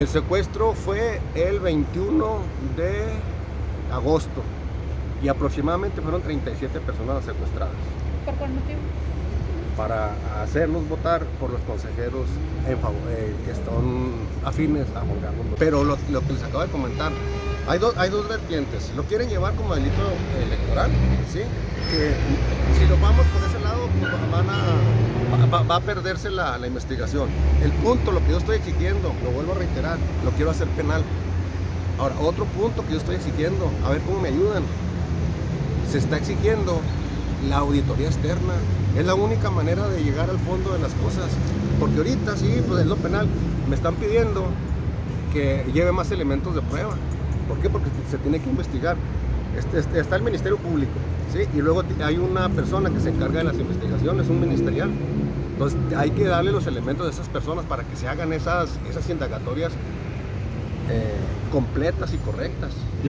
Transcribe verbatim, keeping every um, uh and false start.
El secuestro fue el veintiuno de agosto y aproximadamente fueron treinta y siete personas secuestradas. ¿Por cuál motivo? Para hacernos votar por los consejeros en favor, eh, que están afines a Juan Carlos. Pero lo, lo que les acabo de comentar, hay, do, hay dos vertientes. Lo quieren llevar como delito electoral, ¿sí? Que si lo vamos por ese lado, pues van a, va, va a perderse la, la investigación. El punto, lo que yo estoy exigiendo, lo vuelvo a reiterar, lo quiero hacer penal. Ahora, otro punto que yo estoy exigiendo, a ver cómo me ayudan. Se está exigiendo la auditoría externa. Es la única manera de llegar al fondo de las cosas, porque ahorita sí, pues en lo penal me están pidiendo que lleve más elementos de prueba. ¿Por qué? Porque se tiene que investigar. Este, este, está el Ministerio Público, ¿sí? Y luego hay una persona que se encarga de las investigaciones, un ministerial. Entonces hay que darle los elementos de esas personas para que se hagan esas, esas indagatorias eh, completas y correctas.